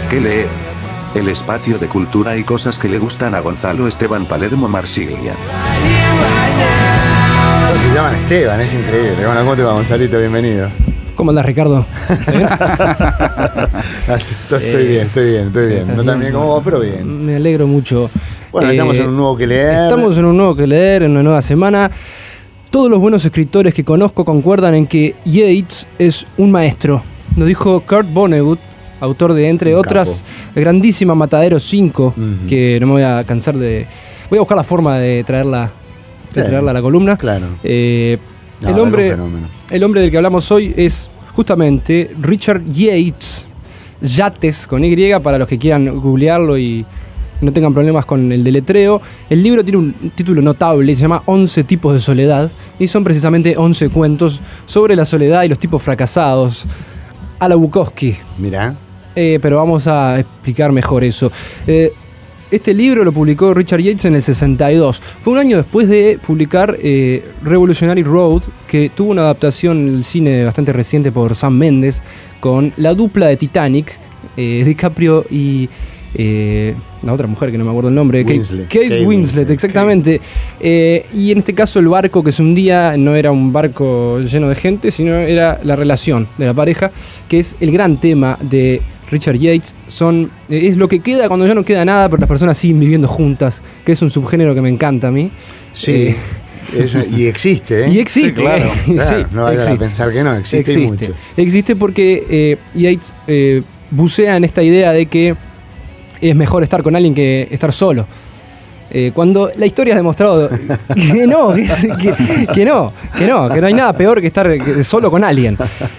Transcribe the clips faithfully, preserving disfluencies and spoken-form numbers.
¿Qué leer? El espacio de cultura y cosas que le gustan a Gonzalo Esteban Palermo Marsiglia. Se llaman Esteban, es increíble. Bueno, ¿cómo te va, Gonzalito? Bienvenido. ¿Cómo andás, Ricardo? ¿Eh? estoy eh, bien, estoy bien, estoy bien. No tan bien como vos, pero bien. Me alegro mucho. Bueno, eh, estamos en un nuevo que leer. Estamos en un nuevo que leer, en una nueva semana. Todos los buenos escritores que conozco concuerdan en que Yeats es un maestro. Lo dijo Kurt Vonnegut, autor de, entre un otras, capo. Grandísima Matadero cinco, uh-huh. que no me voy a cansar de... Voy a buscar la forma de traerla, de sí, traerla a la columna. Claro. Eh, no, el, hombre, el hombre del que hablamos hoy es justamente Richard Yates, Yates con Y, para los que quieran googlearlo y no tengan problemas con el deletreo. El libro tiene un título notable, se llama once tipos de soledad, y son precisamente once cuentos sobre la soledad y los tipos fracasados. A la Bukowski. Mirá. Eh, pero vamos a explicar mejor eso. Eh, este libro lo publicó Richard Yates en el sesenta y dos. Fue un año después de publicar eh, Revolutionary Road, que tuvo una adaptación en el cine bastante reciente por Sam Mendes, con la dupla de Titanic, eh, DiCaprio y... Eh, la otra mujer que no me acuerdo el nombre, Winslet. Kate, Kate, Kate Winslet, Winslet, exactamente. Eh, y en este caso el barco que se hundía no era un barco lleno de gente, sino era la relación de la pareja, que es el gran tema de Richard Yates. Son, eh, es lo que queda cuando ya no queda nada, pero las personas siguen viviendo juntas, que es un subgénero que me encanta a mí. Sí. Eh, Eso, y existe, ¿eh? Y existe, sí, claro, eh, claro, sí, no vayan existe. a pensar que no, existe, existe. Y mucho. Existe porque eh, Yates eh, bucea en esta idea de que es mejor estar con alguien que estar solo. Eh, cuando la historia ha demostrado que no, que, que, que no, que no, que no hay nada peor que estar solo con alguien.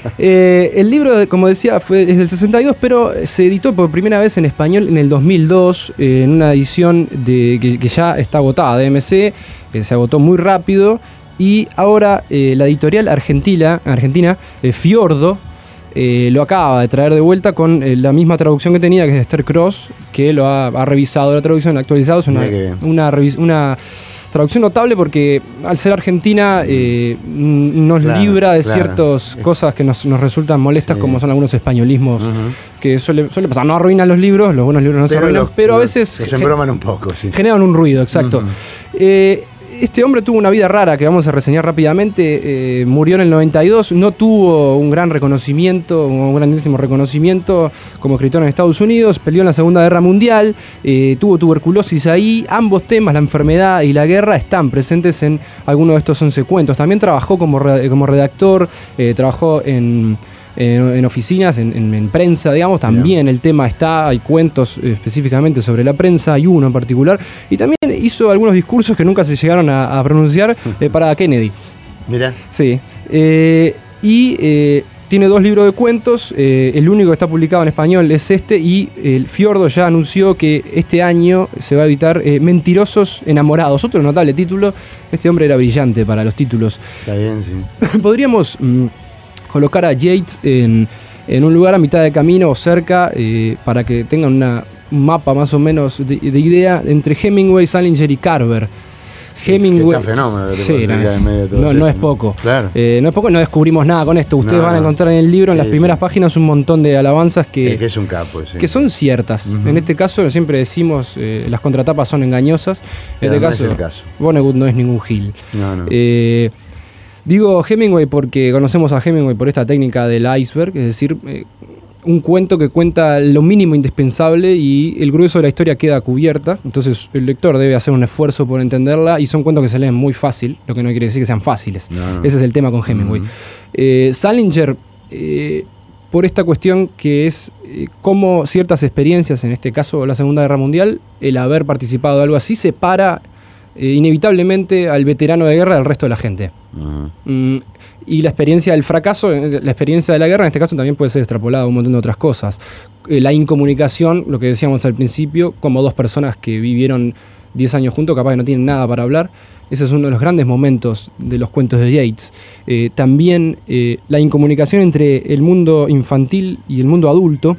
Eh, el libro, como decía, fue desde el sesenta y dos, pero se editó por primera vez en español en el dos mil dos, eh, en una edición de, que, que ya está agotada de M C, eh, se agotó muy rápido, y ahora eh, la editorial argentina, argentina eh, Fiordo, Eh, lo acaba de traer de vuelta con eh, la misma traducción que tenía, que es de Esther Cross, que lo ha, ha revisado la traducción, actualizado. Es una, una, revis- una traducción notable porque al ser argentina eh, nos claro, libra de claro. ciertas cosas que nos, nos resultan molestas, sí. como son algunos españolismos uh-huh. que suele, suele pasar. No arruinan los libros, los buenos libros no pero se arruinan, lo, pero a veces... Se embroman un poco, sí. Generan un ruido, exacto. Uh-huh. Eh, Este hombre tuvo una vida rara que vamos a reseñar rápidamente. Eh, murió en el noventa y dos, no tuvo un gran reconocimiento, un grandísimo reconocimiento como escritor en Estados Unidos. Peleó en la Segunda Guerra Mundial, eh, tuvo tuberculosis ahí. Ambos temas, la enfermedad y la guerra, están presentes en algunos de estos once cuentos. También trabajó como, re- como redactor, eh, trabajó en... En, en oficinas, en, en, en prensa, digamos, también yeah. el tema está, hay cuentos eh, específicamente sobre la prensa, hay uno en particular, y también hizo algunos discursos que nunca se llegaron a, a pronunciar eh, para Kennedy. Mirá. Sí. Eh, y eh, tiene dos libros de cuentos, eh, el único que está publicado en español es este, y el Fiordo ya anunció que este año se va a editar eh, Mentirosos Enamorados, otro notable título. Este hombre era brillante para los títulos. Está bien, sí. Podríamos... Mm, colocar a Yates en, en un lugar a mitad de camino o cerca eh, para que tengan una, un mapa más o menos de, de idea entre Hemingway, Salinger y Carver. Hemingway. Sí, fenómeno, sí, no, en medio de todo no, no es poco. Claro. Eh, no es poco, no descubrimos nada con esto. Ustedes no, van a encontrar en el libro, en sí, las primeras sí. páginas, un montón de alabanzas que, es que, es un capo, sí. que son ciertas. Uh-huh. En este caso, siempre decimos, eh, las contratapas son engañosas. En este no caso, es el caso, Vonnegut no es ningún gil. No, no. Eh, Digo Hemingway porque conocemos a Hemingway por esta técnica del iceberg, es decir, eh, un cuento que cuenta lo mínimo indispensable y el grueso de la historia queda cubierta, entonces el lector debe hacer un esfuerzo por entenderla, y son cuentos que se leen muy fácil, lo que no quiere decir que sean fáciles. No, no. Ese es el tema con Hemingway. Uh-huh. Eh, Salinger, eh, por esta cuestión que es eh, cómo ciertas experiencias, en este caso la Segunda Guerra Mundial, el haber participado de algo así separa Eh, inevitablemente al veterano de guerra del resto de la gente. Uh-huh. Mm, y la experiencia del fracaso, la experiencia de la guerra en este caso también puede ser extrapolada a un montón de otras cosas. Eh, la incomunicación, lo que decíamos al principio, como dos personas que vivieron diez años juntos, capaz que no tienen nada para hablar. Ese es uno de los grandes momentos de los cuentos de Yates. Eh, también eh, la incomunicación entre el mundo infantil y el mundo adulto,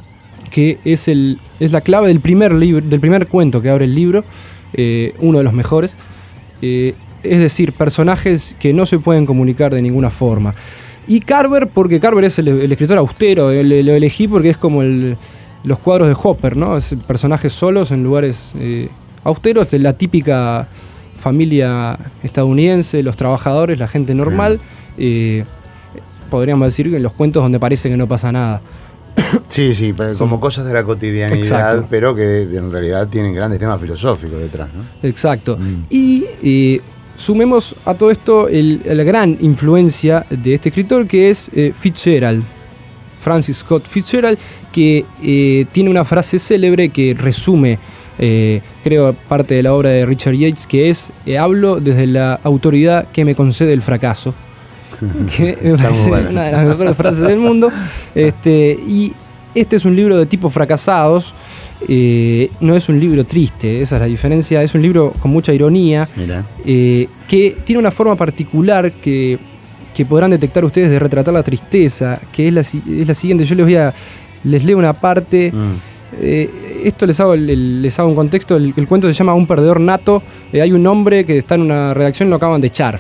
que es, el, es la clave del primer, libro, del primer cuento que abre el libro. Eh, uno de los mejores, eh, es decir, personajes que no se pueden comunicar de ninguna forma. Y Carver, porque Carver es el, el escritor austero, lo elegí porque es como el, los cuadros de Hopper, ¿no? Es personajes solos en lugares eh, austeros, de la típica familia estadounidense, los trabajadores, la gente normal. Eh, podríamos decir que en los cuentos donde parece que no pasa nada. Sí, sí, pero Son- como cosas de la cotidianidad, Exacto. pero que en realidad tienen grandes temas filosóficos detrás, ¿no? Exacto. Mm. Y eh, sumemos a todo esto el- la gran influencia de este escritor, que es eh, Fitzgerald, Francis Scott Fitzgerald, que eh, tiene una frase célebre que resume, eh, creo, parte de la obra de Richard Yates, que es, eh, hablo desde la autoridad que me concede el fracaso. Que me Está muy parece bueno. una de las mejores frases del mundo. Este, y este es un libro de tipo fracasados, eh, no es un libro triste, esa es la diferencia, es un libro con mucha ironía, Mira. eh, que tiene una forma particular que, que podrán detectar ustedes de retratar la tristeza, que es la, si- es la siguiente. Yo les voy a, les leo una parte. Mm. Eh, esto les hago, el- el- les hago un contexto. El, el cuento se llama Un perdedor nato. Eh, hay un hombre que está en una redacción y lo acaban de echar.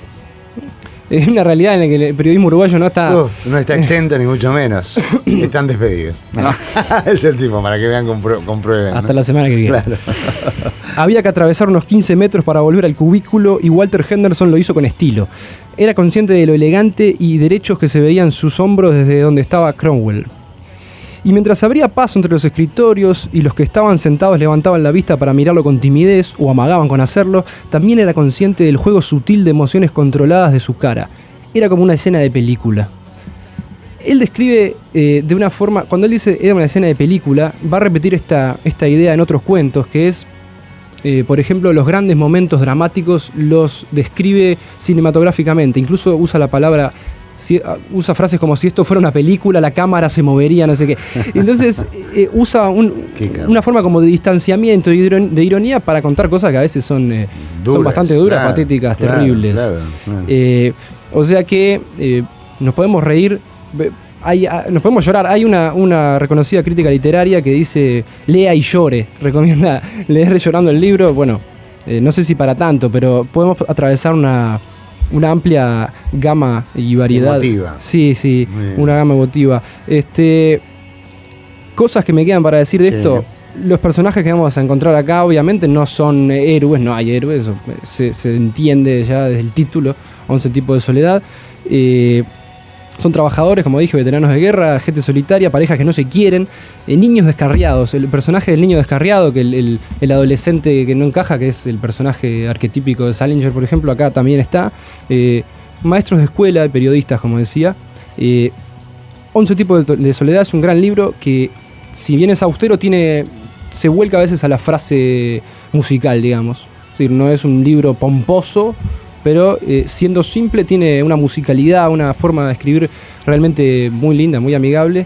Es una realidad en la que el periodismo uruguayo no está. Uf, no está exento ni mucho menos. Están despedidos. Es el tipo, para que vean, compru- comprueben. Hasta ¿no? la semana que viene. Claro. Había que atravesar unos quince metros para volver al cubículo y Walter Henderson lo hizo con estilo. Era consciente de lo elegante y derechos que se veían sus hombros desde donde estaba Cromwell. Y mientras abría paso entre los escritorios y los que estaban sentados levantaban la vista para mirarlo con timidez o amagaban con hacerlo, también era consciente del juego sutil de emociones controladas de su cara. Era como una escena de película. Él describe eh, de una forma, cuando él dice era una escena de película, va a repetir esta, esta idea en otros cuentos, que es, eh, por ejemplo, los grandes momentos dramáticos los describe cinematográficamente, incluso usa la palabra, si- usa frases como si esto fuera una película, la cámara se movería, no sé qué. Entonces eh, usa un- Qué capo. una forma como de distanciamiento, de iron- de ironía para contar cosas que a veces son, eh, son Duras, bastante duras, claro, patéticas, claro, terribles. claro, claro. Eh, o sea que eh, nos podemos reír, ve- hay- ah, nos podemos llorar. Hay una, una reconocida crítica literaria que dice lea y llore, recomienda leer llorando el libro. Bueno, eh, no sé si para tanto, pero podemos atravesar una, una amplia gama y variedad. Emotiva. Sí, sí, Muy bien. una gama emotiva. Este, cosas que me quedan para decir de Sí. esto. Los personajes que vamos a encontrar acá obviamente no son eh, héroes, no hay héroes, eso, eh, se, se entiende ya desde el título, once tipos de soledad. Eh, son trabajadores, como dije, veteranos de guerra, gente solitaria, parejas que no se quieren, eh, niños descarriados. El personaje del niño descarriado, que el, el- el adolescente que no encaja, que es el personaje arquetípico de Salinger, por ejemplo, acá también está. Eh, maestros de escuela, periodistas, como decía. Eh, once tipos de, de soledad es un gran libro que, si bien es austero, tiene, se vuelca a veces a la frase musical, digamos. Es decir, no es un libro pomposo, pero eh, siendo simple tiene una musicalidad, una forma de escribir realmente muy linda, muy amigable.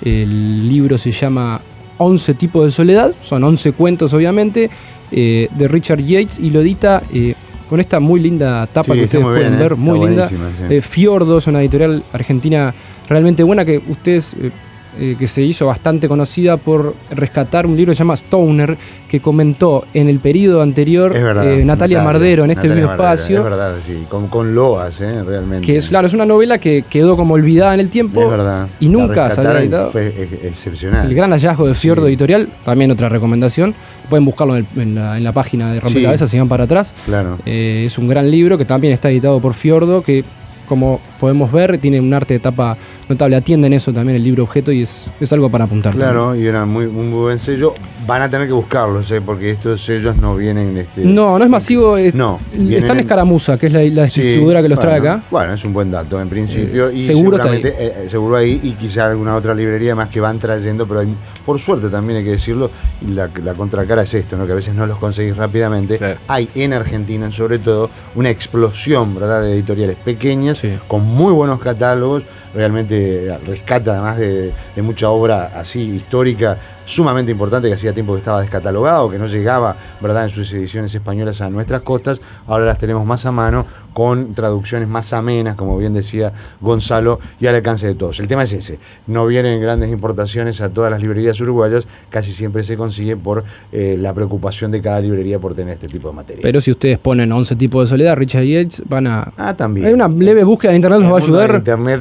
El libro se llama once tipos de soledad, son once cuentos obviamente, eh, de Richard Yates, y lo edita eh, con esta muy linda tapa Sí, que está ustedes muy pueden bien, ¿eh? ver, muy Está linda. buenísima, sí. Eh, Fiordo es una editorial argentina realmente buena que ustedes... eh, eh, que se hizo bastante conocida por rescatar un libro que se llama Stoner, que comentó en el periodo anterior Es verdad. eh, Natalia Mardero en este Natalia mismo Mardero, espacio. Es verdad, sí. Con, con loas, ¿eh? Realmente. Que es, claro, es una novela que quedó como olvidada en el tiempo Es verdad. y nunca La se había rescataron y editado. Fue ex- excepcional. Es el gran hallazgo de Fiordo Sí. Editorial, también otra recomendación. Pueden buscarlo en, el- en la, en la página de Rompecabezas si van para atrás. Claro. Eh, es un gran libro que también está editado por Fiordo, que como podemos ver tiene un arte de tapa notable. Atienden eso también, el libro objeto, y es, es algo para apuntar. Claro, y era muy, un muy buen sello. Van a tener que buscarlos, ¿eh? Porque estos sellos no vienen. Este, No, no es masivo. es- No, Está vienen en en- Escaramuza, que es la, la Sí, distribuidora que los trae bueno, acá. Bueno, es un buen dato en principio. Eh, y seguro está seguramente, eh, eh, seguro ahí, y quizá alguna otra librería más que van trayendo, pero hay, por suerte también hay que decirlo, y la, la contracara es esto, ¿no? Que a veces no los conseguís rápidamente. Claro. Hay en Argentina, sobre todo, una explosión, ¿verdad?, de editoriales pequeñas, Sí. con muy buenos catálogos. Realmente eh, rescata, además de, de mucha obra así histórica, sumamente importante, que hacía tiempo que estaba descatalogado, que no llegaba, ¿verdad?, en sus ediciones españolas a nuestras costas. Ahora las tenemos más a mano, con traducciones más amenas, como bien decía Gonzalo, y al alcance de todos. El tema es ese: no vienen grandes importaciones a todas las librerías uruguayas, casi siempre se consigue por eh, la preocupación de cada librería por tener este tipo de material. Pero si ustedes ponen once tipos de soledad, Richard Yates, van a... ah, también. Hay una leve búsqueda en internet, los El va a mundo de ayudar. Internet siempre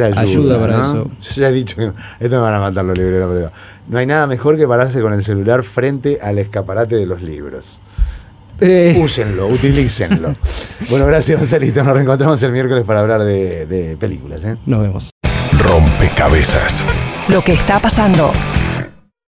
ayuda. Ayuda para ¿no? eso. Yo ya he dicho que esto me van a matar los libreros, pero no hay nada mejor que pararse con el celular frente al escaparate de los libros. Eh, Úsenlo, utilícenlo. Bueno, gracias, Gonzalito. Nos reencontramos el miércoles para hablar de, de películas. ¿eh? Nos vemos. Rompecabezas. Lo que está pasando.